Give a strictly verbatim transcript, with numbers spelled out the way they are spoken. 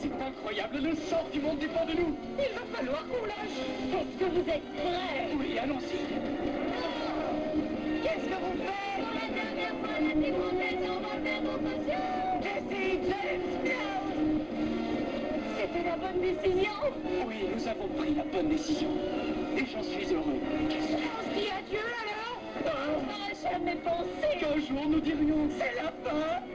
C'est incroyable, le sort du monde dépend de nous. Il va falloir qu'on lâche. Est-ce que vous êtes prêts? Oui, allons-y. Qu'est-ce que vous faites? Pour la dernière fois, la démonstration va faire nos potions. Jesse, James, C'était la bonne décision. oui, nous avons pris la bonne décision. Et j'en suis heureux. On se dit adieu alors? On n'aurait jamais pensé. Qu'un jour nous dirions, c'est la fin.